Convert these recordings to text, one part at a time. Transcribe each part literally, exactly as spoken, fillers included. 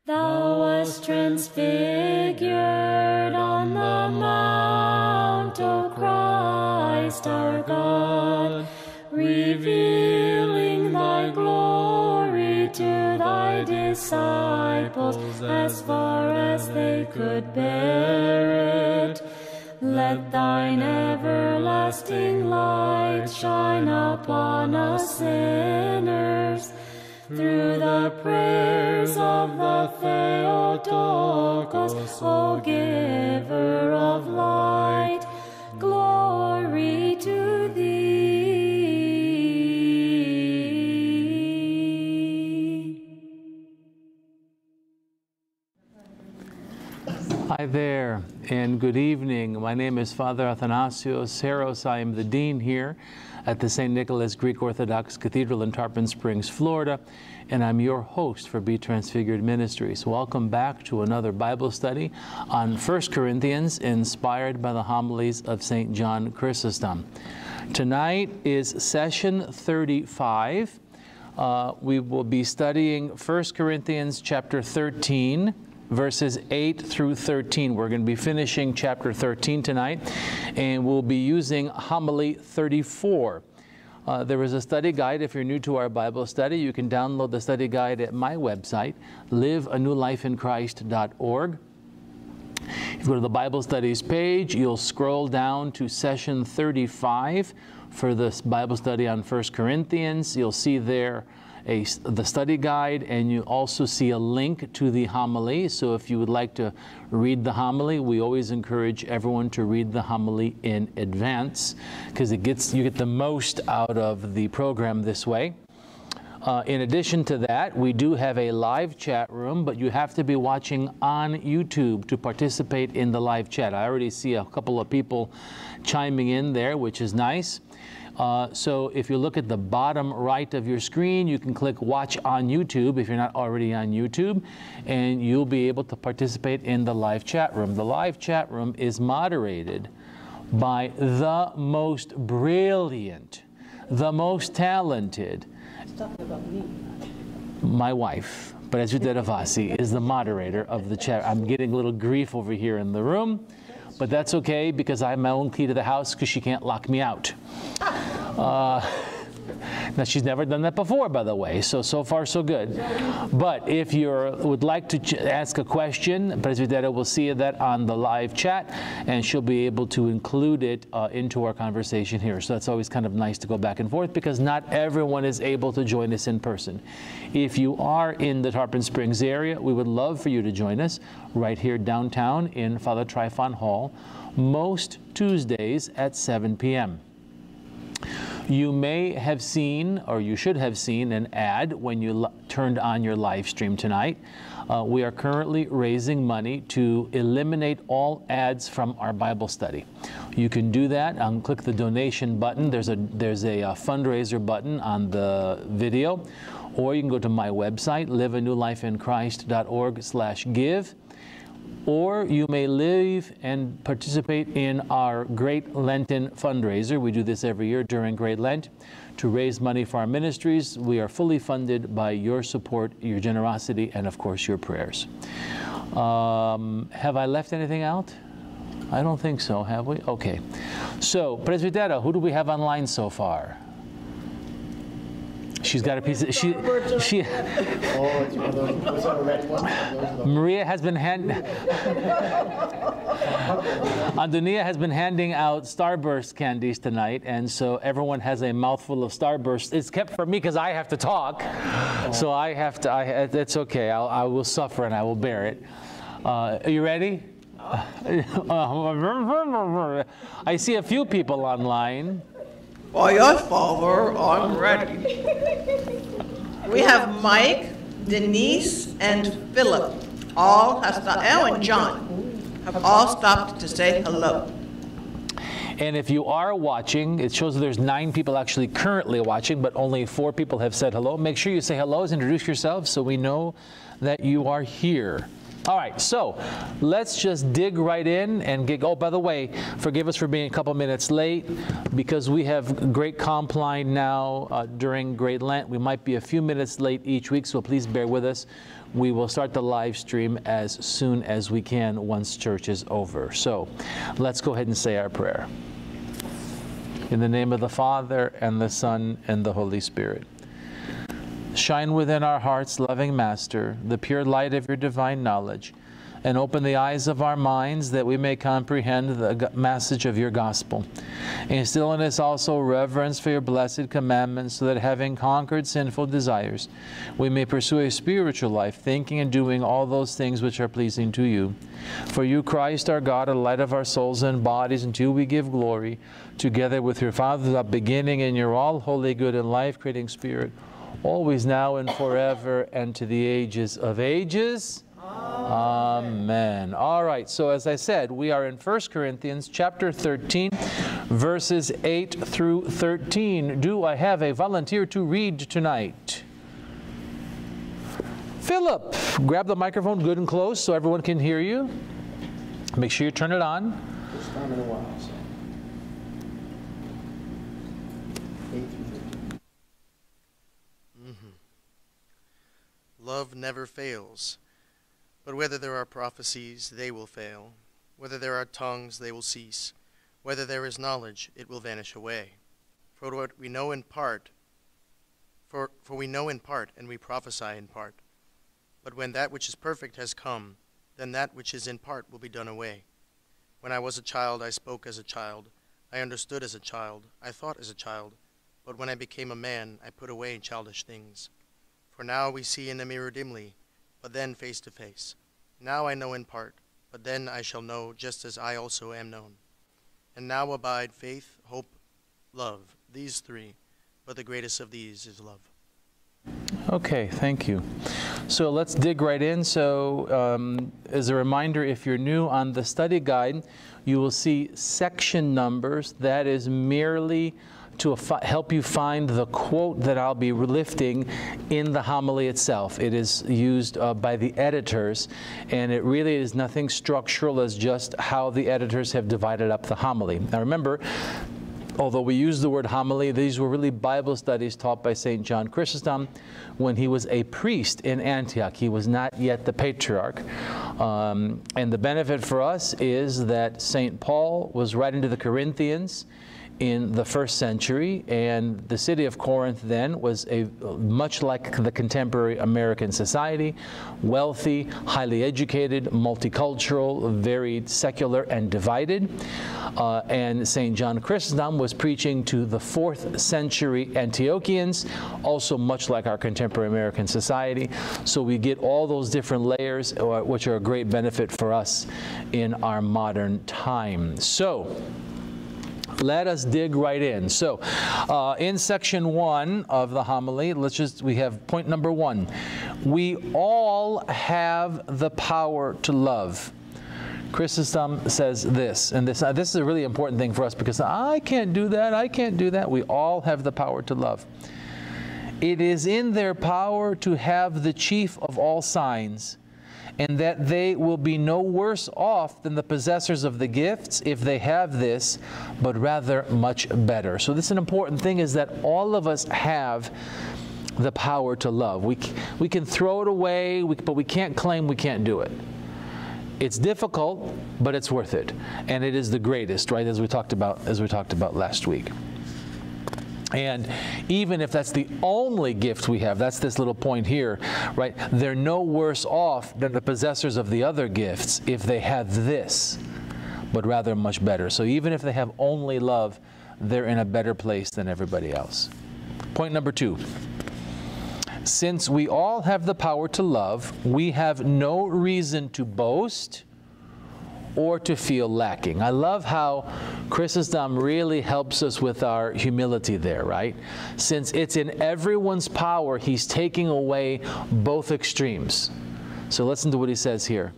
Thou wast transfigured on the mount, O Christ our God, revealing thy glory to thy disciples as far as they could bear it. Let thine everlasting light shine upon us sinners, through the prayers of the Theotokos, O giver of light, glory to thee. Hi there, and good evening. My name is Father Athanasios Seros. I am the Dean here at the Saint Nicholas Greek Orthodox Cathedral in Tarpon Springs, Florida, and I'm your host for Be Transfigured Ministries. Welcome back to another Bible study on First Corinthians, inspired by the homilies of Saint John Chrysostom. Tonight is session thirty-five. Uh, we will be studying First Corinthians chapter thirteen, verses eight through thirteen. We're going to be finishing chapter thirteen tonight, and we'll be using homily thirty-four. Uh, there is a study guide. If you're new to our Bible study, you can download the study guide at my website, live a new life in Christ dot org. If you go to the Bible Studies page, you'll scroll down to session thirty-five for this Bible study on First Corinthians. You'll see there A, the study guide, and you also see a link to the homily. So if you would like to read the homily, we always encourage everyone to read the homily in advance, because it gets you get the most out of the program this way. Uh, in addition to that, we do have a live chat room, but you have to be watching on YouTube to participate in the live chat. I already see a couple of people chiming in there, which is nice. Uh, so if you look at the bottom right of your screen, you can click Watch on YouTube if you're not already on YouTube, and you'll be able to participate in the live chat room. The live chat room is moderated by the most brilliant, the most talented, my wife, Presbyter Ravasi, is the moderator of the chat. I'm getting a little grief over here in the room, but that's okay, because I have my own key to the house, because she can't lock me out. Uh, now, she's never done that before, by the way, so, so far, so good. But if you would like to ch ask a question, Presbytera will see that on the live chat, and she'll be able to include it uh, into our conversation here. So that's always kind of nice to go back and forth, because not everyone is able to join us in person. If you are in the Tarpon Springs area, we would love for you to join us right here downtown in Father Tryphon Hall, most Tuesdays at seven p m You may have seen, or you should have seen, an ad when you turned on your live stream tonight. Uh, we are currently raising money to eliminate all ads from our Bible study. You can do that. Um, click the donation button. There's a there's a, a fundraiser button on the video, or you can go to my website, live a new life in Christ dot org slash give. Or you may live and participate in our Great Lenten fundraiser. We do this every year during Great Lent to raise money for our ministries. We are fully funded by your support, your generosity, and of course your prayers. Um, have I left anything out? I don't think so, have we? Okay. So, Presbytera, who do we have online so far? She's got a piece of, she, she, Maria has been hand, Antonia has been handing out Starburst candies tonight, and so everyone has a mouthful of Starburst. It's kept for me because I have to talk, so I have to, I, it's okay, I'll, I will suffer and I will bear it. Uh, are you ready? I see a few people online. By your father, I'm ready. We have Mike, Denise, and Philip. All have stopped, Elle and John have all stopped to say hello. And if you are watching, it shows that there's nine people actually currently watching, but only four people have said hello. Make sure you say hellos, introduce yourselves so we know that you are here. All right, so let's just dig right in and get, oh, by the way, forgive us for being a couple minutes late because we have Great Compline now uh, during Great Lent. We might be a few minutes late each week, so please bear with us. We will start the live stream as soon as we can once church is over. So let's go ahead and say our prayer. In the name of the Father, and the Son, and the Holy Spirit. Shine within our hearts, loving Master, the pure light of your divine knowledge, and open the eyes of our minds that we may comprehend the message of your gospel. Instill in us also reverence for your blessed commandments, so that having conquered sinful desires, we may pursue a spiritual life, thinking and doing all those things which are pleasing to you. For you, Christ, our God, are the light of our souls and bodies, and to you we give glory, together with your Father, the beginning, and your all holy, good, and life-creating Spirit, always, now, and forever, and to the ages of ages. Amen. Amen. All right, so as I said, we are in First Corinthians chapter thirteen, verses eight through thirteen. Do I have a volunteer to read tonight? Philip, grab the microphone good and close so everyone can hear you. Make sure you turn it on. First time in a while, so. Love never fails, but whether there are prophecies, they will fail. Whether there are tongues, they will cease. Whether there is knowledge, it will vanish away. For what we know in part, for, for we know in part, and we prophesy in part. But when that which is perfect has come, then that which is in part will be done away. When I was a child, I spoke as a child. I understood as a child. I thought as a child. But when I became a man, I put away childish things. For now we see in a mirror dimly, but then face to face. Now I know in part, but then I shall know just as I also am known. And now abide faith, hope, love, these three, but the greatest of these is love. Okay, thank you. So let's dig right in. So um, as a reminder, if you're new on the study guide, you will see section numbers. That is merely to help you find the quote that I'll be lifting in the homily itself. It is used uh, by the editors, and it really is nothing structural as just how the editors have divided up the homily. Now remember, although we use the word homily, these were really Bible studies taught by Saint John Chrysostom when he was a priest in Antioch. He was not yet the patriarch. Um, and the benefit for us is that Saint Paul was writing to the Corinthians in the first century, and the city of Corinth then was a much like the contemporary American society, wealthy, highly educated, multicultural, very secular and divided. Uh, and Saint John Chrysostom was preaching to the fourth century Antiochians, also much like our contemporary American society. So we get all those different layers, uh, which are a great benefit for us in our modern time. So let us dig right in. So, uh, in section one of the homily, let's just, we have point number one. We all have the power to love. Chrysostom says this, and this, uh, this is a really important thing for us because I can't do that, I can't do that. We all have the power to love. It is in their power to have the chief of all signs, and that they will be no worse off than the possessors of the gifts if they have this, but rather much better. So this is an important thing, is that all of us have the power to love. We, we can throw it away, we, but we can't claim we can't do it. It's difficult, but it's worth it. And it is the greatest, right, as we talked about, as we talked about last week. And even if that's the only gift we have, that's this little point here, right? They're no worse off than the possessors of the other gifts if they have this, but rather much better. So even if they have only love, they're in a better place than everybody else. Point number two. Since we all have the power to love, we have no reason to boast or to feel lacking. I love how Chrysostom really helps us with our humility there, right? Since it's in everyone's power, he's taking away both extremes. So listen to what he says here.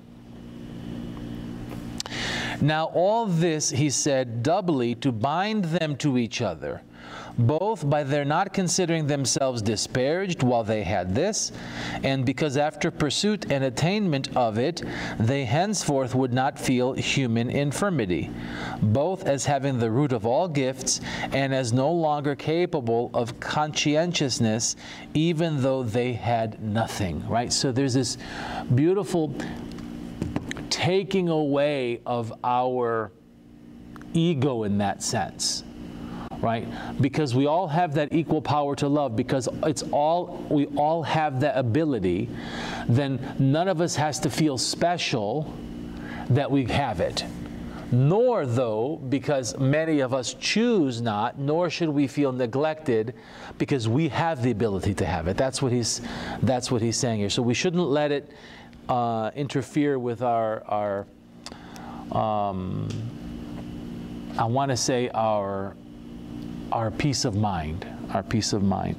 Now all this he said doubly to bind them to each other, both by their not considering themselves disparaged while they had this, and because after pursuit and attainment of it, they henceforth would not feel human infirmity, both as having the root of all gifts, and as no longer capable of conscientiousness, even though they had nothing, right? So there's this beautiful taking away of our ego in that sense, right? Because we all have that equal power to love, because it's all, we all have that ability, then none of us has to feel special that we have it. Nor, though, because many of us choose not, nor should we feel neglected because we have the ability to have it. That's what he's, that's what he's saying here. So we shouldn't let it uh, interfere with our, our um, I want to say our, our peace of mind, our peace of mind.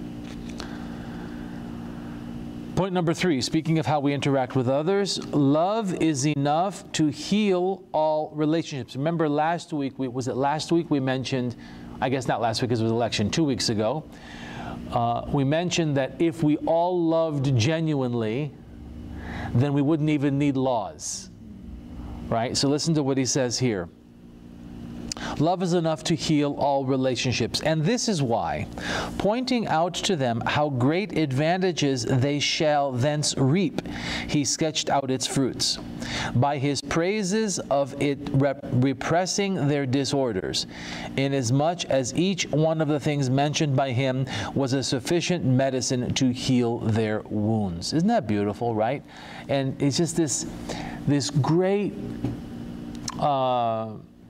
Point number three, speaking of how we interact with others, love is enough to heal all relationships. Remember last week, we, was it last week we mentioned, I guess not last week because it was election, two weeks ago, uh, we mentioned that if we all loved genuinely, then we wouldn't even need laws, right? So listen to what he says here. Love is enough to heal all relationships, and this is why, pointing out to them how great advantages they shall thence reap, he sketched out its fruits, by his praises of it rep repressing their disorders, inasmuch as each one of the things mentioned by him was a sufficient medicine to heal their wounds. Isn't that beautiful, right? And it's just this, this great... Uh,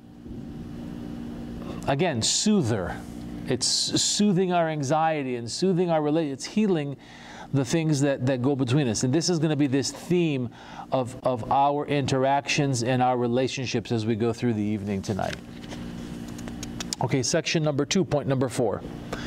Again, soother. It's soothing our anxiety and soothing our relation. It's healing the things that, that go between us. And this is going to be this theme of, of our interactions and our relationships as we go through the evening tonight. Okay, section number two, point number four.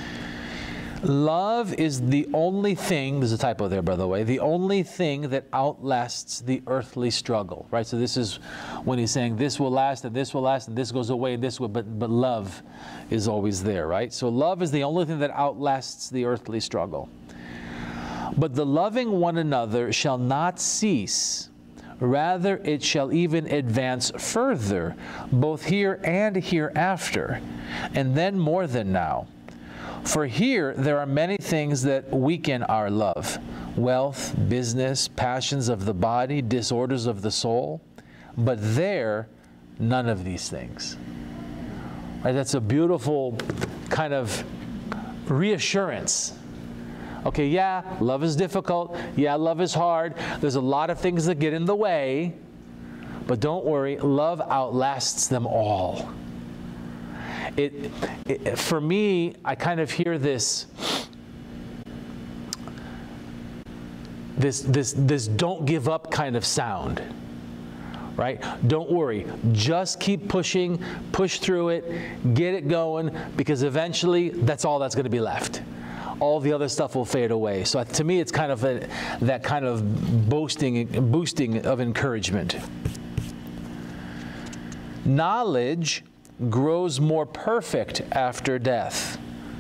Love is the only thing, there's a typo there by the way, the only thing that outlasts the earthly struggle, right? So this is when he's saying this will last and this will last and this goes away and this will, but, but love is always there, right? So love is the only thing that outlasts the earthly struggle. But the loving one another shall not cease, rather it shall even advance further, both here and hereafter, and then more than now. For here there are many things that weaken our love: wealth, business, passions of the body, disorders of the soul. But there, none of these things. Right? That's a beautiful kind of reassurance. Okay, yeah, love is difficult. Yeah, love is hard. There's a lot of things that get in the way. But don't worry, love outlasts them all. It, it, for me, I kind of hear this, this, this, this don't give up kind of sound, right? Don't worry, just keep pushing, push through it, get it going, because eventually that's all that's going to be left. All the other stuff will fade away. So to me, it's kind of a, that kind of boasting, boosting of encouragement. Knowledge grows more perfect after death.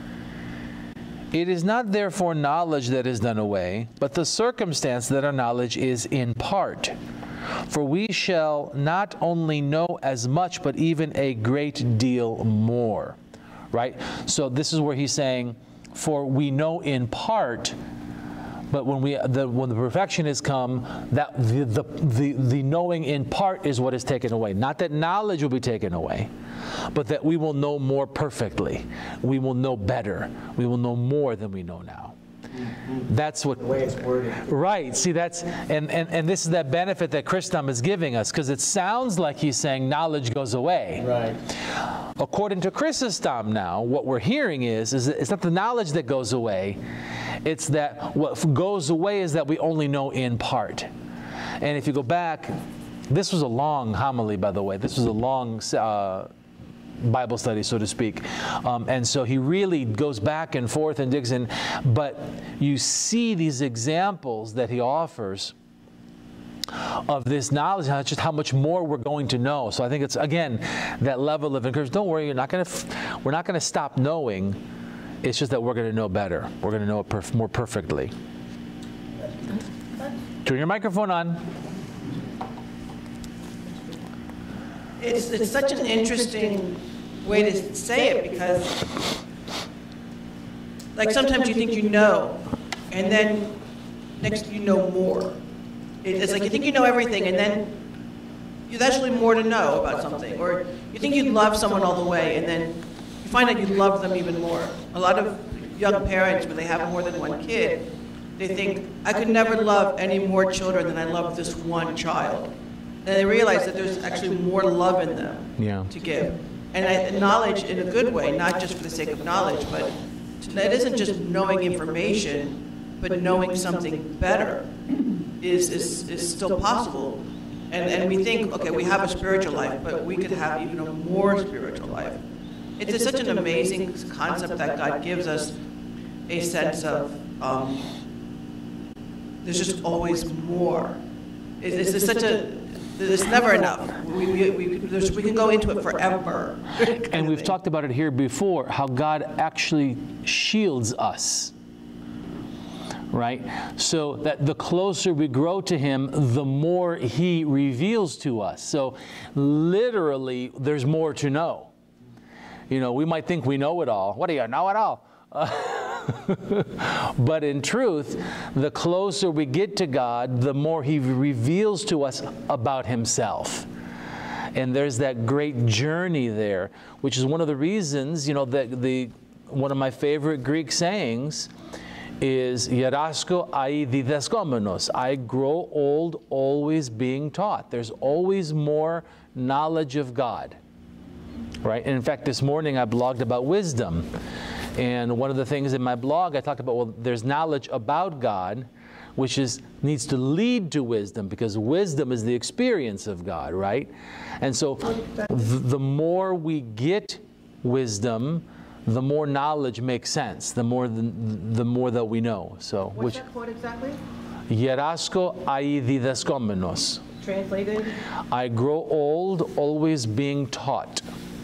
It is not therefore knowledge that is done away, but the circumstance that our knowledge is in part. For we shall not only know as much, but even a great deal more. Right? So this is where he's saying, for we know in part, but when we the, when the perfection has come, that the, the the the knowing in part is what is taken away. Not that knowledge will be taken away, but that we will know more perfectly. We will know better. We will know more than we know now. Mm-hmm. That's what the way it's worded. Right. See, that's and, and and this is that benefit that Chrysostom is giving us, because it sounds like he's saying knowledge goes away. Right. According to Chrysostom, now what we're hearing is is it's not the knowledge that goes away. It's that what goes away is that we only know in part. And if you go back, this was a long homily, by the way. This was a long uh, Bible study, so to speak. Um, and so he really goes back and forth and digs in. But you see these examples that he offers of this knowledge, and just how much more we're going to know. So I think it's, again, that level of encouragement. Don't worry, you're not going to, we're not going to stop knowing. It's just that we're going to know better. We're going to know it perf more perfectly. Turn your microphone on. It's, it's such an interesting way to say it, because like sometimes you think you know, and then next you know more. It's like you think you know everything, and then there's actually more to know about something. Or you think you love someone all the way, and then you find out you love them even more. A lot of young parents, when they have more than one kid, they think, I could never love any more children than I love this one child. And they realize that there's actually more love in them Yeah. to give. And I, knowledge in a good way, not just for the sake of knowledge, but it isn't just knowing information, but knowing something better is, is, is still possible. And, and we think, okay, we have a spiritual life, but we could have even a more spiritual life. It's, it's such an amazing concept that God gives us a sense of, um, there's just always more. It's, it's such a, there's never enough. We, we, we, there's, we can go into it forever. And we've talked about it here before, how God actually shields us. Right? So that the closer we grow to Him, the more He reveals to us. So literally, there's more to know. You know, we might think we know it all. What do you know it all? Uh, but in truth, the closer we get to God, the more He reveals to us about Himself. And there's that great journey there, which is one of the reasons, you know, that the one of my favorite Greek sayings is Yerasko ai didaskomenos. I grow old always being taught. There's always more knowledge of God. Right? And in fact, this morning I blogged about wisdom. And one of the things in my blog, I talked about, well, there's knowledge about God, which is needs to lead to wisdom, because wisdom is the experience of God, right? And so th the more we get wisdom, the more knowledge makes sense, the more the, the more that we know. So, What's which that quote exactly? Yerasko ai didaskomenos. Translated? I grow old always being taught.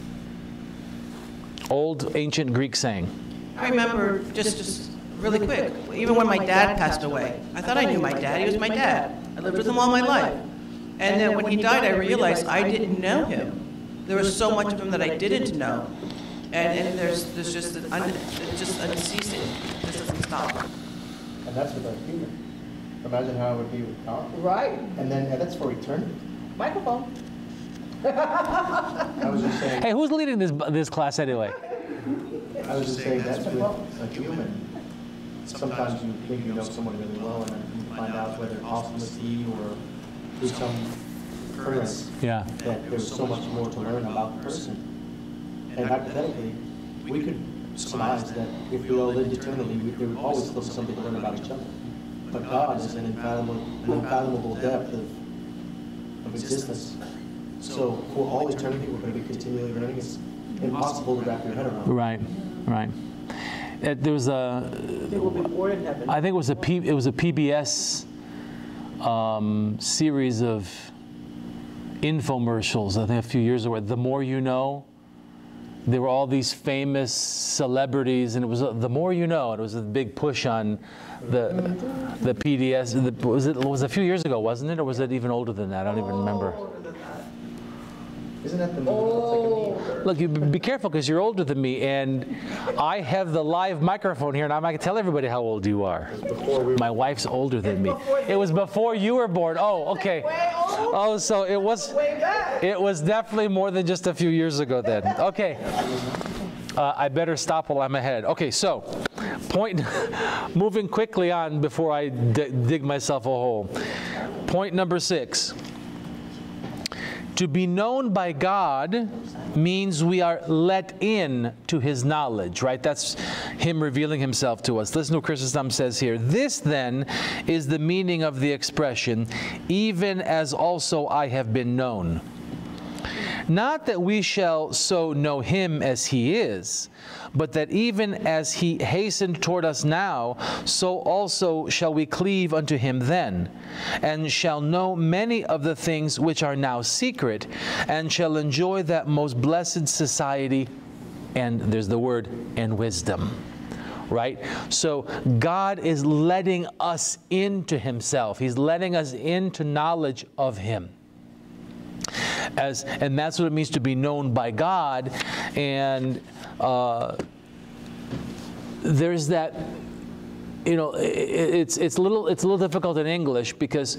Old ancient Greek saying. I remember, just, just really quick, even when my dad passed away, I thought I knew my dad. He was my dad. I lived with him all my life. And then when he died, I realized I didn't know him. There was so much of him that I didn't know. And, and there's, there's just, an un, it's just unceasing. It just doesn't stop. And that's with our humor. Imagine how it would be with God. Right. And then and that's for eternity. Microphone. I was just saying. Hey, who's leading this this class anyway? I was just saying that's with a human. Sometimes you think you know someone really well, and then you find out whether posthumously or through some occurrence Yeah. that there's so much more to learn about the person. And hypothetically, we could surmise that if we all lived eternally, we, there would always still be something to learn about each other. But God is an infathomable, an unfathomable depth of, of existence. So for all eternity, we're going to be continually learning. It's impossible to wrap your head around. Right, right. Uh, there was a, I think it was a P, it was a P B S um, series of infomercials. I think a few years ago. The More You Know. There were all these famous celebrities, and it was uh, the more you know. And it was a big push on the the P D S. The, was it was a few years ago, wasn't it, or was it even older than that? I don't even remember. Isn't that the movie that's like a meme? Look, you be careful, because you're older than me, and I have the live microphone here, and I'm not going to tell everybody how old you are. My wife's older than me. It was before you were born. Oh, okay. Oh, so it was. It was definitely more than just a few years ago then. Okay. Uh, I better stop while I'm ahead. Okay, so point. Moving quickly on before I d dig myself a hole. Point number six. To be known by God means we are let in to His knowledge, right? That's Him revealing Himself to us. Listen to what Chrysostom says here. This, then, is the meaning of the expression, even as also I have been known. Not that we shall so know him as he is, but that even as he hastened toward us now, so also shall we cleave unto him then, and shall know many of the things which are now secret, and shall enjoy that most blessed society, and there's the word, and wisdom. Right? So God is letting us into himself. He's letting us into knowledge of him. As, and that's what it means to be known by God. And uh, there's that, you know, it, it's, it's, a little, it's a little difficult in English, because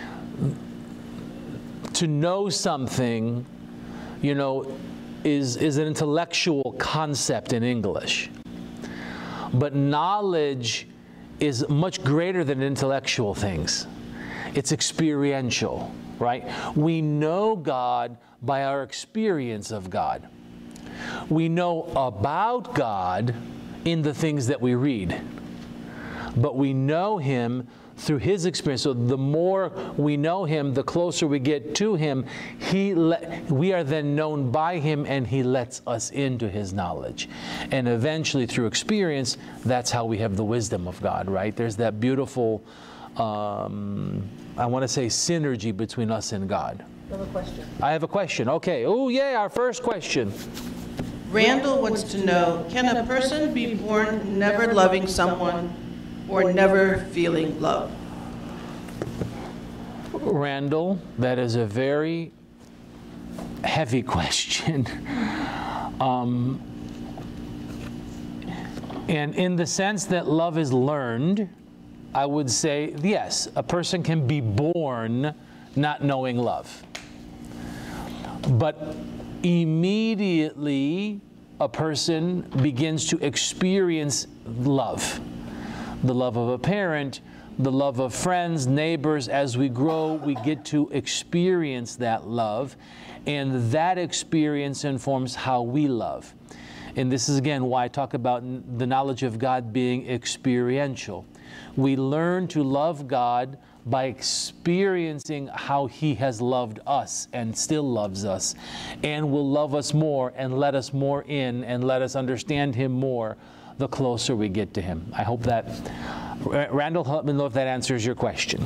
to know something, you know, is, is an intellectual concept in English. But knowledge is much greater than intellectual things. It's experiential, right? We know God by our experience of God. We know about God in the things that we read. But we know him through his experience. So the more we know him, the closer we get to him. He we are then known by him, and he lets us into his knowledge. And eventually, through experience, that's how we have the wisdom of God, right? There's that beautiful, um, I want to say, synergy between us and God. I have a question. I have a question. Okay. Oh, yeah, our first question. Randall wants to know, can a person be born never loving someone or never feeling love? Randall, that is a very heavy question. um, and in the sense that love is learned, I would say, yes, a person can be born not knowing love. But immediately, a person begins to experience love. The love of a parent, the love of friends, neighbors. As we grow, we get to experience that love, and that experience informs how we love. And this is, again, why I talk about the knowledge of God being experiential. We learn to love God by experiencing how he has loved us and still loves us, and will love us more and let us more in and let us understand him more the closer we get to him. I hope that, Randall, help me know if that answers your question.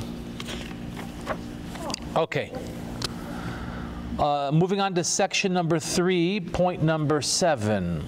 Okay. Uh, moving on to section number three, point number seven.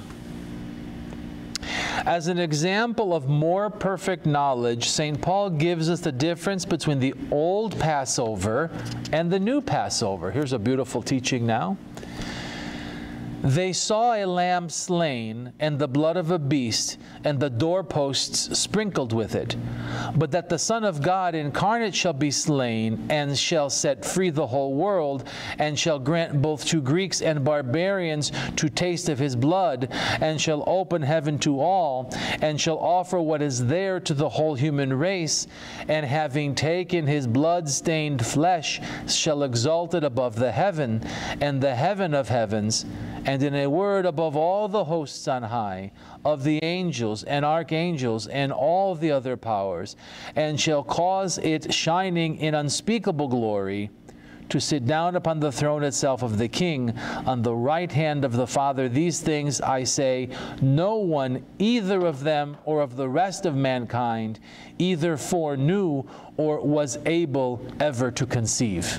As an example of more perfect knowledge, Saint Paul gives us the difference between the old Passover and the new Passover. Here's a beautiful teaching now. They saw a lamb slain, and the blood of a beast, and the doorposts sprinkled with it. But that the Son of God incarnate shall be slain, and shall set free the whole world, and shall grant both to Greeks and barbarians to taste of his blood, and shall open heaven to all, and shall offer what is there to the whole human race, and having taken his blood-stained flesh, shall exalt it above the heaven, and the heaven of heavens, and in a word above all the hosts on high, of the angels and archangels and all the other powers, and shall cause it, shining in unspeakable glory, to sit down upon the throne itself of the King, on the right hand of the Father. These things I say, no one, either of them or of the rest of mankind, either foreknew or was able ever to conceive.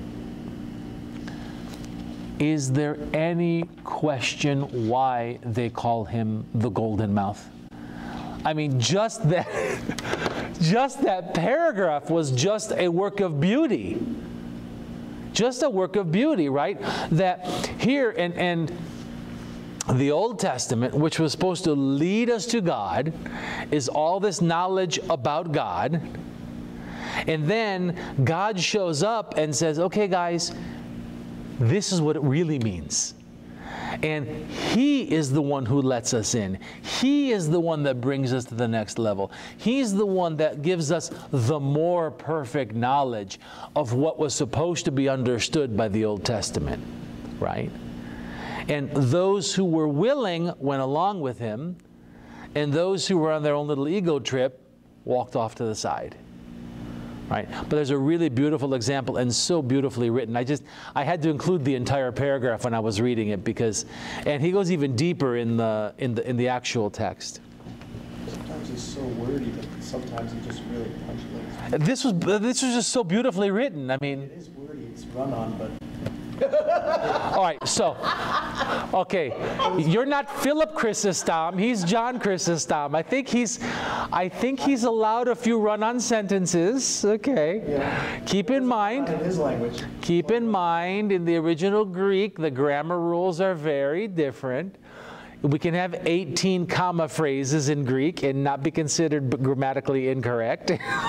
Is there any question why they call him the Golden Mouth? I mean, just that, just that paragraph was just a work of beauty. Just a work of beauty, right? That here, and, and the Old Testament, which was supposed to lead us to God, is all this knowledge about God. And then God shows up and says, okay, guys, this is what it really means. And he is the one who lets us in. He is the one that brings us to the next level. He's the one that gives us the more perfect knowledge of what was supposed to be understood by the Old Testament, right? And those who were willing went along with him, and those who were on their own little ego trip walked off to the side. right? But there's a really beautiful example and so beautifully written. I just, I had to include the entire paragraph when I was reading it because, and he goes even deeper in the, in the, in the actual text. Sometimes he's so wordy, but sometimes he just really punctuates. This was, this was just so beautifully written. I mean. It is wordy, it's run on, but. All right, so, okay, you're not Philip Chrysostom, he's John Chrysostom. I think he's, I think he's allowed a few run-on sentences, okay. Yeah. Keep in mind, In his language. keep in mind, in the original Greek, the grammar rules are very different. We can have eighteen comma phrases in Greek and not be considered grammatically incorrect.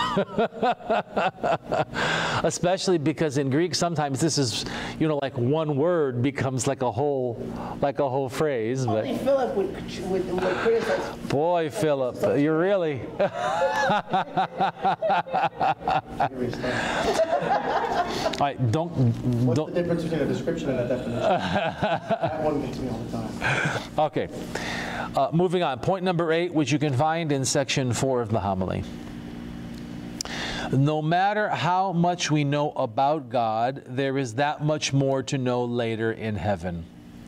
Especially because in Greek sometimes this is, you know, like one word becomes like a whole, like a whole phrase. But Only Philip would, would, would criticize. boy, Philip, you're really. All right, don't, What's don't. the difference between a description and a definition? That one gets me all the time. Okay, uh, moving on. Point number eight, which you can find in section four of the homily. No matter how much we know about God, there is that much more to know later in heaven.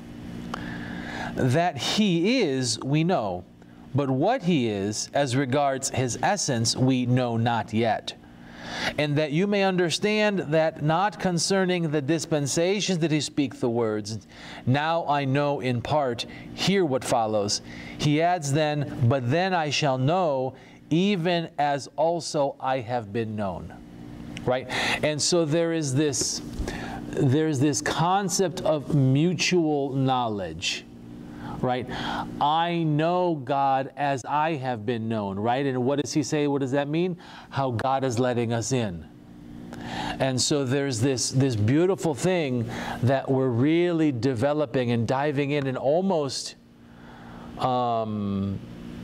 That He is, we know, but what He is, as regards His essence, we know not yet. And that you may understand that not concerning the dispensations did He speak the words, now I know in part, hear what follows. He adds then, but then I shall know, even as also I have been known. Right? And so there is this, there's this concept of mutual knowledge. Right? I know God as I have been known, right? And what does he say? What does that mean? How God is letting us in. And so there's this, this beautiful thing that we're really developing and diving in and almost um,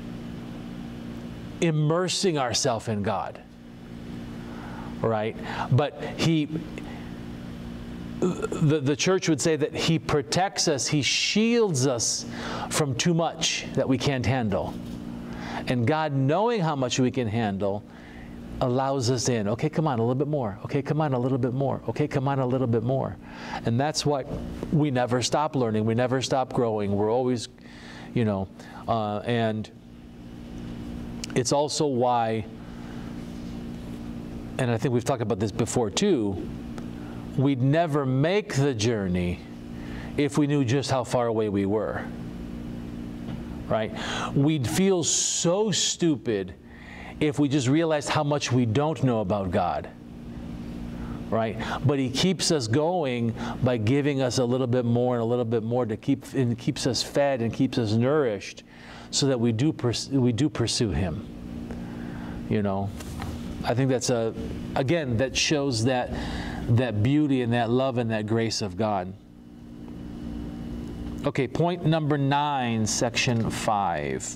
immersing ourselves in God, right? But he... The, the church would say that He protects us, He shields us from too much that we can't handle. And God, knowing how much we can handle, allows us in. Okay, come on, a little bit more. Okay, come on, a little bit more. Okay, come on, a little bit more. And that's why we never stop learning. We never stop growing. We're always, you know, uh, and it's also why, and I think we've talked about this before too, we'd never make the journey if we knew just how far away we were, right? We'd feel so stupid if we just realized how much we don't know about God, right? But He keeps us going by giving us a little bit more and a little bit more to keep, and keeps us fed and keeps us nourished so that we do, we do pursue Him, you know? I think that's a, again, that shows that that beauty and that love and that grace of God. Okay, point number nine, section five.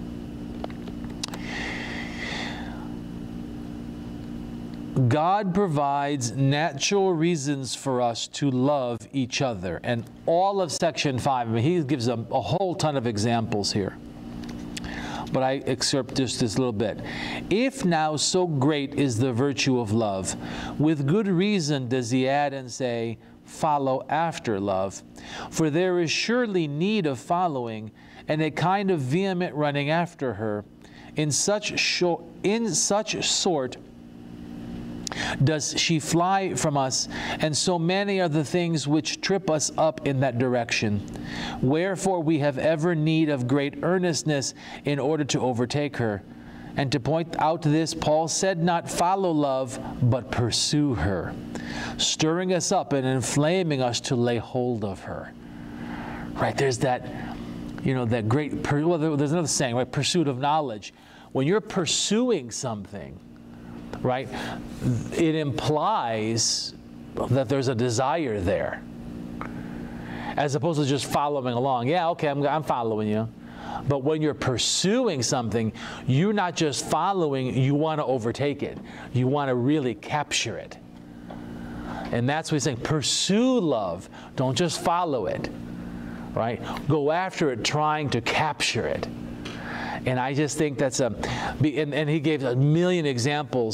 God provides natural reasons for us to love each other. And all of section five, I mean, he gives a, a whole ton of examples here. But I excerpt just this little bit. If now so great is the virtue of love, with good reason does he add and say, follow after love. For there is surely need of following, and a kind of vehement running after her. In such, short, in such sort does she fly from us, and so many are the things which trip us up in that direction. Wherefore we have ever need of great earnestness in order to overtake her. And to point out this, Paul said not follow love, but pursue her, stirring us up and inflaming us to lay hold of her. Right, there's that, you know, that great, per well, there's another saying, right, pursuit of knowledge. When you're pursuing something, right, it implies that there's a desire there, as opposed to just following along. Yeah, okay, I'm, I'm following you. But when you're pursuing something, you're not just following, you want to overtake it. You want to really capture it. And that's what he's saying, pursue love. Don't just follow it, right? Go after it, trying to capture it. And I just think that's a, and, and he gave a million examples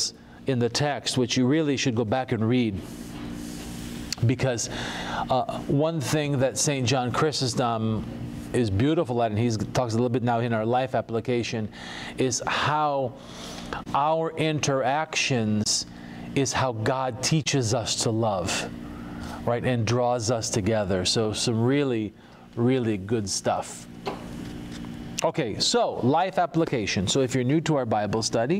in the text, which you really should go back and read. Because uh, one thing that Saint John Chrysostom is beautiful at, and he talks a little bit now in our life application, is how our interactions is how God teaches us to love, right, and draws us together. So some really, really good stuff. Okay, so life application. So if you're new to our Bible study,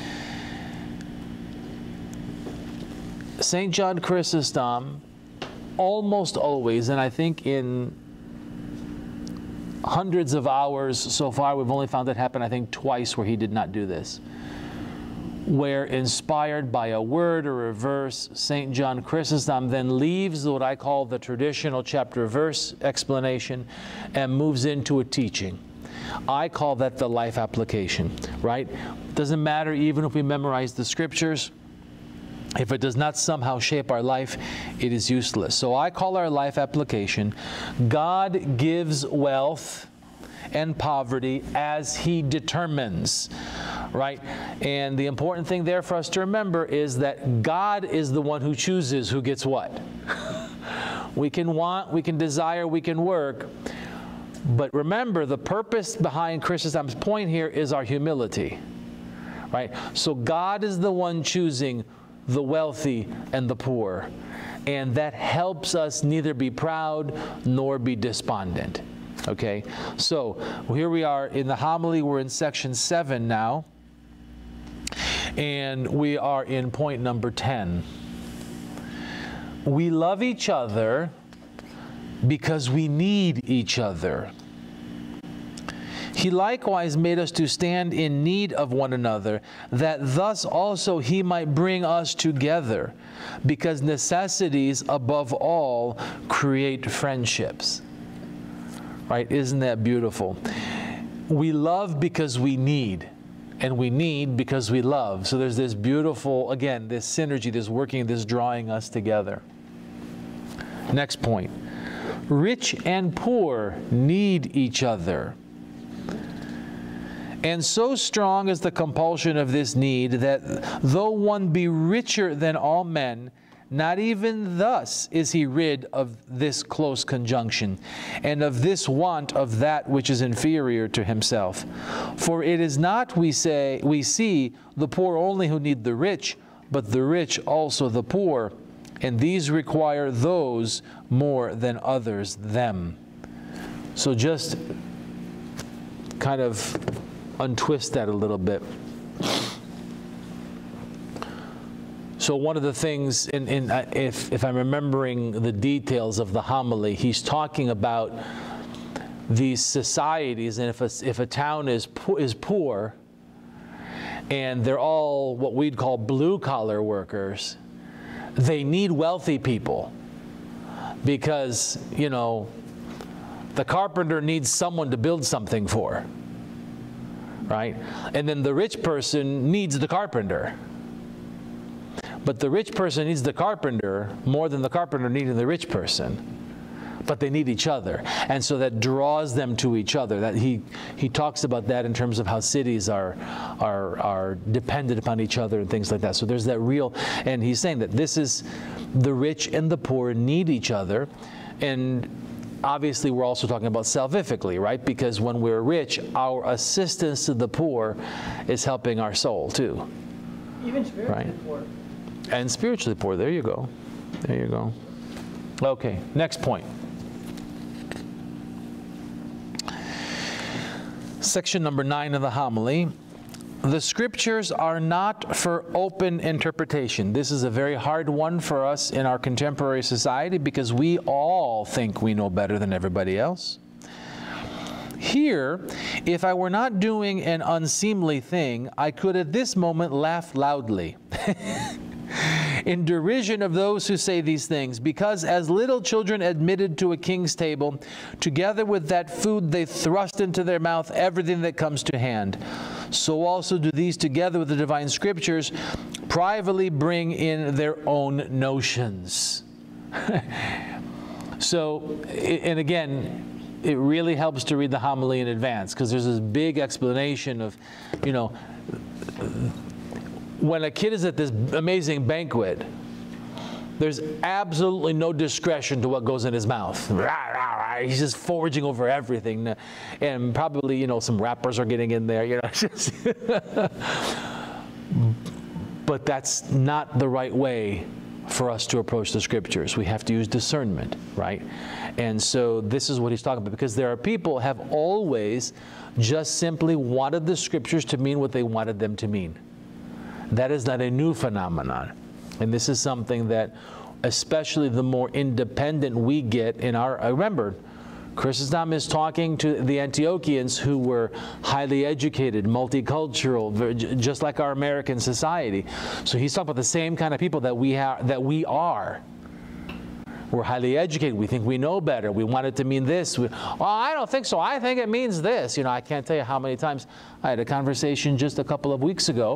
Saint John Chrysostom almost always, and I think in hundreds of hours so far, we've only found it happen, I think, twice where he did not do this, where inspired by a word or a verse, Saint John Chrysostom then leaves what I call the traditional chapter-verse explanation and moves into a teaching. I call that the life application, right? Doesn't matter even if we memorize the scriptures. If it does not somehow shape our life, it is useless. So I call our life application, God gives wealth and poverty as He determines, right? And the important thing there for us to remember is that God is the one who chooses who gets what. We can want, we can desire, we can work, but remember the purpose behind Chrysostom's point here is our humility, right? So God is the one choosing the wealthy and the poor, and that helps us neither be proud nor be despondent. Okay, so here we are in the homily. We're in section seven now, and we are in point number ten. We love each other because we need each other. He likewise made us to stand in need of one another, that thus also He might bring us together, because necessities above all create friendships. Right? Isn't that beautiful? We love because we need, and we need because we love. So there's this beautiful, again, this synergy, this working, this drawing us together. Next point. Rich and poor need each other. And so strong is the compulsion of this need that though one be richer than all men, not even thus is he rid of this close conjunction, and of this want of that which is inferior to himself. For it is not, we say, we see the poor only who need the rich, but the rich also the poor, and these require those more than others them. So just kind of untwist that a little bit. So one of the things, in, in, uh, if, if I'm remembering the details of the homily, he's talking about these societies, and if a, if a town is, po is poor, and they're all what we'd call blue-collar workers, they need wealthy people, because, you know, the carpenter needs someone to build something for. Right? And then the rich person needs the carpenter. But the rich person needs the carpenter more than the carpenter needing the rich person. But they need each other. And so that draws them to each other. That he, he talks about that in terms of how cities are, are, are dependent upon each other and things like that. So there's that real, and he's saying that this is, the rich and the poor need each other. And obviously, we're also talking about salvifically, right? Because when we're rich, our assistance to the poor is helping our soul, too. Even spiritually right? poor. And spiritually poor. There you go. There you go. Okay, next point. Section number nine of the homily. The scriptures are not for open interpretation. This is a very hard one for us in our contemporary society because we all think we know better than everybody else. Here, if I were not doing an unseemly thing, I could at this moment laugh loudly in derision of those who say these things, because as little children admitted to a king's table, together with that food they thrust into their mouth everything that comes to hand. So also do these, together with the divine scriptures, privately bring in their own notions. So, and again, it really helps to read the homily in advance, because there's this big explanation of, you know, when a kid is at this amazing banquet, there's absolutely no discretion to what goes in his mouth. He's just foraging over everything, and probably, you know, some wrappers are getting in there, you know. Just but that's not the right way for us to approach the scriptures. We have to use discernment, right? And so this is what he's talking about, because there are people who have always just simply wanted the scriptures to mean what they wanted them to mean. That is not a new phenomenon. And this is something that, especially the more independent we get in our, I remember, Chrysostom is talking to the Antiochians who were highly educated, multicultural, just like our American society. So he's talking about the same kind of people that we have, that we are. We're highly educated. We think we know better. We want it to mean this. We, oh, I don't think so. I think it means this. You know, I can't tell you how many times I had a conversation just a couple of weeks ago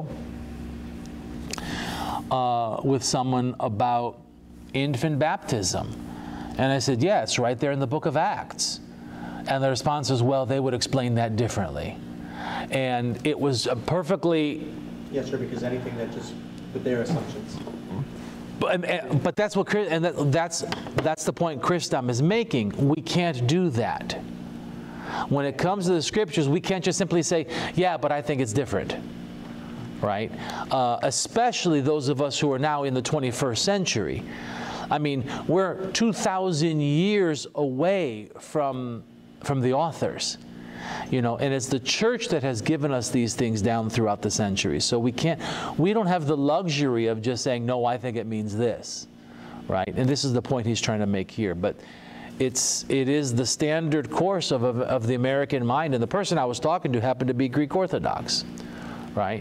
uh, with someone about infant baptism. And I said, yeah, it's right there in the book of Acts. And the response was, well, they would explain that differently. And it was a perfectly... Yes, sir, because anything that just, with their assumptions. But, but that's what, and that, that's, that's the point Chrysostom is making. We can't do that. When it comes to the scriptures, we can't just simply say, yeah, but I think it's different. Right? Uh, especially those of us who are now in the twenty-first century. I mean, we're two thousand years away from, from the authors, you know, and it's the church that has given us these things down throughout the centuries. So we can't, we don't have the luxury of just saying, no, I think it means this, right? And this is the point he's trying to make here. But it's, it is the standard course of, of, of the American mind. And the person I was talking to happened to be Greek Orthodox, right?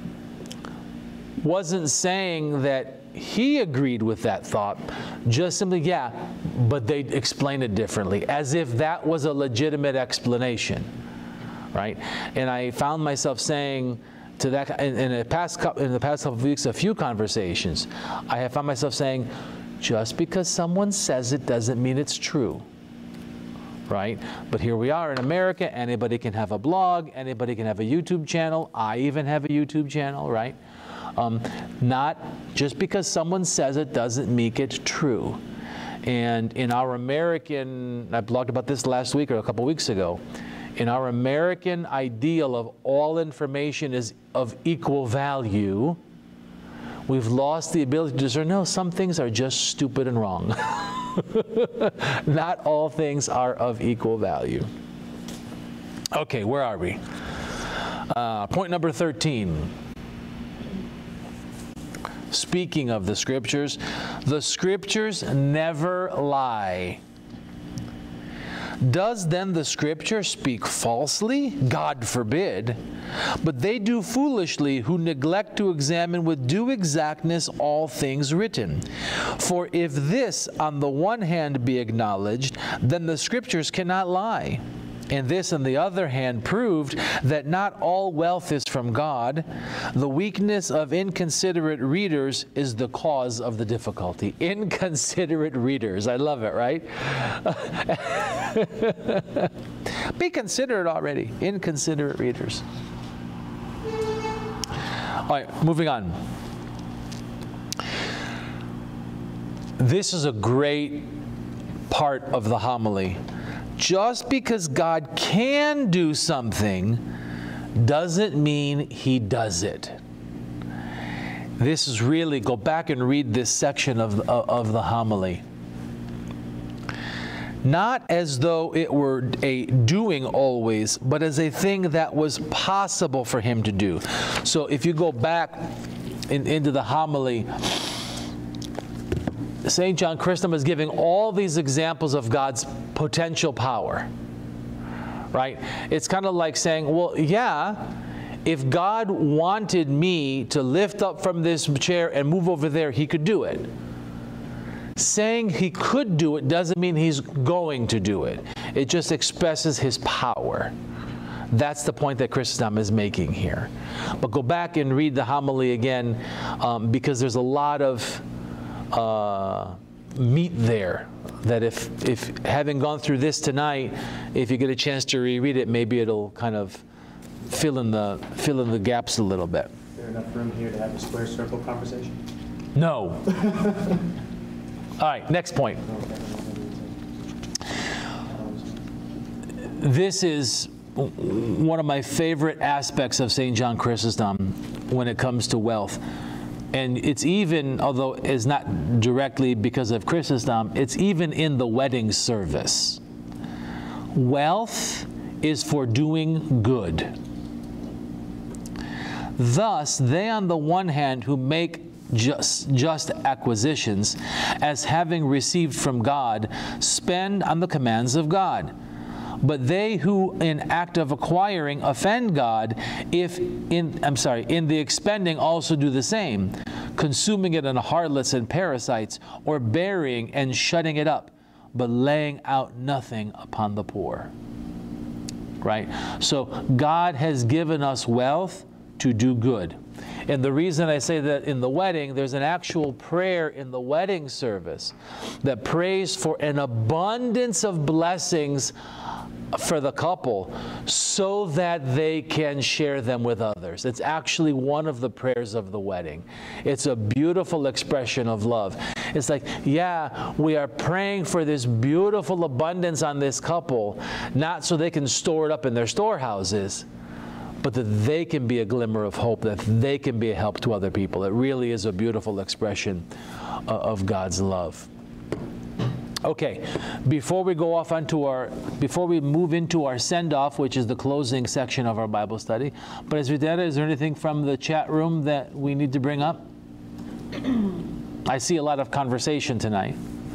Wasn't saying that he agreed with that thought, just simply, yeah, but they explain it differently, as if that was a legitimate explanation, right? And I found myself saying to that, in, in, the, past, in the past couple of weeks, a few conversations, I have found myself saying, just because someone says it doesn't mean it's true, right? But here we are in America, anybody can have a blog, anybody can have a YouTube channel, I even have a YouTube channel, right? Um, not just because someone says it doesn't make it true. And in our American, I blogged about this last week or a couple weeks ago, in our American ideal of all information is of equal value, we've lost the ability to discern, no, some things are just stupid and wrong. Not all things are of equal value. Okay, where are we? Uh, point number thirteen. Speaking of the scriptures, the scriptures never lie. Does then the scripture speak falsely? God forbid. But they do foolishly who neglect to examine with due exactness all things written. For if this on the one hand be acknowledged, then the scriptures cannot lie. And this, on the other hand, proved that not all wealth is from God. The weakness of inconsiderate readers is the cause of the difficulty. Inconsiderate readers. I love it, right? Be considerate already. Inconsiderate readers. All right, moving on. This is a great part of the homily. Just because God can do something doesn't mean He does it. This is really, go back and read this section of, of, of the homily. Not as though it were a doing always, but as a thing that was possible for Him to do. So if you go back in, into the homily, Saint John Chrysostom is giving all these examples of God's potential power, right? It's kind of like saying, well, yeah, if God wanted me to lift up from this chair and move over there, He could do it. Saying He could do it doesn't mean He's going to do it. It just expresses His power. That's the point that Chrysostom is making here. But go back and read the homily again, um, because there's a lot of Uh, meat there, that if, if having gone through this tonight, if you get a chance to reread it, maybe it'll kind of fill in the, fill in the gaps a little bit. Yeah. there enough room here to have a square circle conversation? No. All right, next point. This is one of my favorite aspects of Saint John Chrysostom when it comes to wealth. And it's even, although it's not directly because of Chrysostom, it's even in the wedding service. Wealth is for doing good. Thus, they on the one hand who make just, just acquisitions, as having received from God, spend on the commands of God. But they who in act of acquiring offend God, if in, I'm sorry, in the expending also do the same, consuming it on harlots and parasites, or burying and shutting it up, but laying out nothing upon the poor. Right? So God has given us wealth to do good. And the reason I say that in the wedding, there's an actual prayer in the wedding service that prays for an abundance of blessings for the couple so that they can share them with others. It's actually one of the prayers of the wedding. It's a beautiful expression of love. It's like, yeah, we are praying for this beautiful abundance on this couple, not so they can store it up in their storehouses, but that they can be a glimmer of hope, that they can be a help to other people. It really is a beautiful expression uh, of God's love. Okay, before we go off onto our, before we move into our send-off, which is the closing section of our Bible study, Presbytera, is there anything from the chat room that we need to bring up? I see a lot of conversation tonight.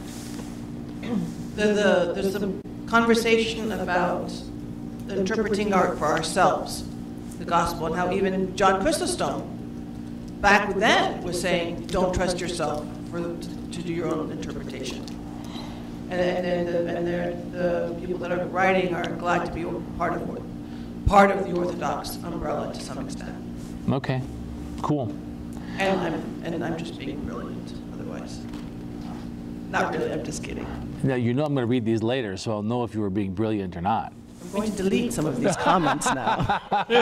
The, the, there's some conversation about interpreting art for ourselves, the gospel, and how even John Chrysostom back then was saying, don't trust yourself for, to, to do your own interpretation. And, and, and, and they're, the people that are writing are glad to be part of part of the Orthodox umbrella to some extent. Okay, cool. And I'm and I'm just being brilliant. Otherwise, not really. I'm just kidding. Now you know I'm going to read these later, so I'll know if you were being brilliant or not. I'm going to delete some of these comments now.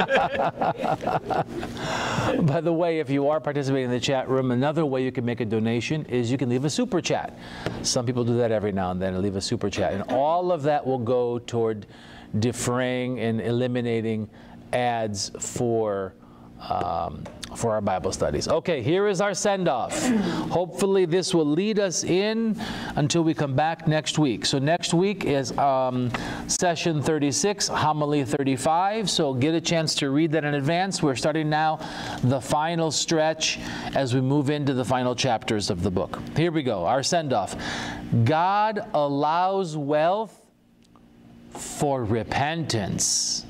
By the way, if you are participating in the chat room, another way you can make a donation is you can leave a super chat. Some people do that every now and then, leave a super chat. And all of that will go toward defraying and eliminating ads for um, for our Bible studies. Okay, here is our send-off. Hopefully this will lead us in until we come back next week. So next week is um, session thirty-six, homily thirty-five. So get a chance to read that in advance. We're starting now the final stretch as we move into the final chapters of the book. Here we go, our send-off. God allows wealth for repentance.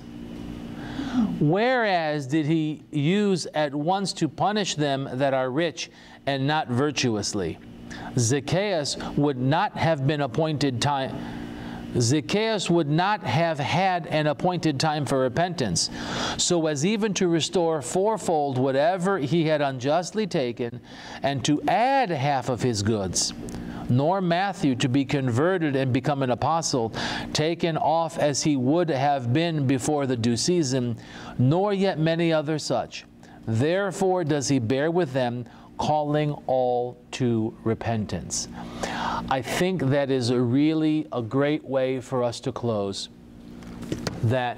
Whereas did he use at once to punish them that are rich and not virtuously? Zacchaeus would not have been appointed time. Zacchaeus would not have had an appointed time for repentance, so as even to restore fourfold whatever he had unjustly taken, and to add half of his goods. Nor Matthew to be converted and become an apostle, taken off as he would have been before the due season, nor yet many other such. Therefore does he bear with them, calling all to repentance. I think that is a really a great way for us to close. That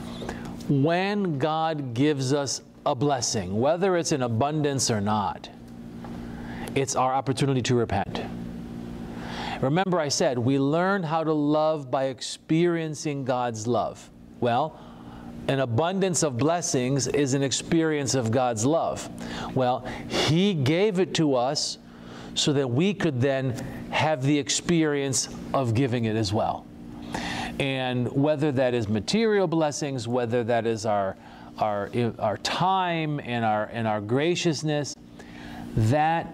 when God gives us a blessing, whether it's in abundance or not, it's our opportunity to repent. Remember I said we learn how to love by experiencing God's love. Well, an abundance of blessings is an experience of God's love. Well, He gave it to us so that we could then have the experience of giving it as well. And whether that is material blessings, whether that is our our our time and our and our graciousness, that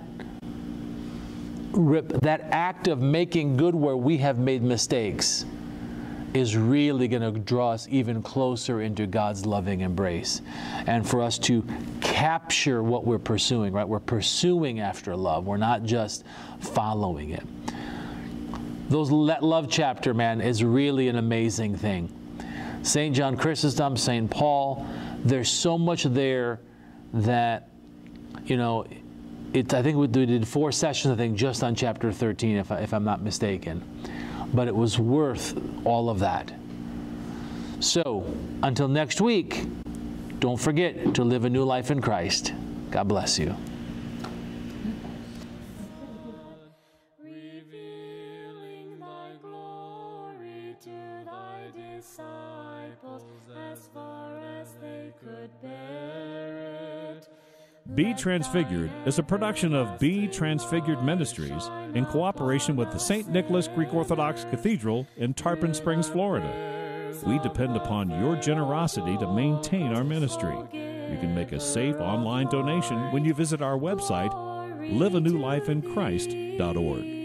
that act of making good where we have made mistakes is really going to draw us even closer into God's loving embrace. And for us to capture what we're pursuing, right? We're pursuing after love. We're not just following it. Those that love chapter, man, is really an amazing thing. Saint John Chrysostom, Saint Paul, there's so much there that you know, it, I think we did four sessions, I think, just on chapter thirteen, if, I, if I'm not mistaken. But it was worth all of that. So, until next week, don't forget to live a new life in Christ. God bless you. Revealing thy glory to thy disciples as far as they could bear it. Be Transfigured is a production of Be Transfigured Ministries in cooperation with the Saint Nicholas Greek Orthodox Cathedral in Tarpon Springs, Florida. We depend upon your generosity to maintain our ministry. You can make a safe online donation when you visit our website, live a new life in Christ dot org.